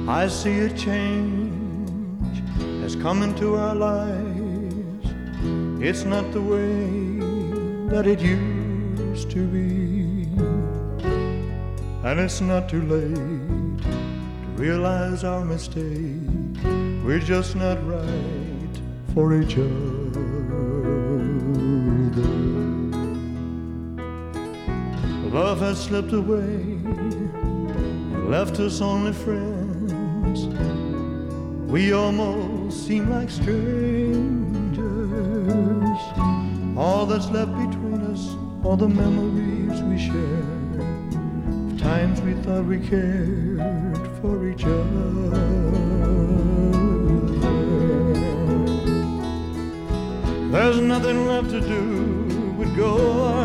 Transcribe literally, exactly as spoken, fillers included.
I see a change has come into our lives. It's not the way that it used to be, and it's not too late to realize our mistake. We're just not right for each other. Love has slipped away and left us only friends. We almost seem like strangers. All that's left between us are the memories we share, times we thought we cared for each other. There's nothing left to do but go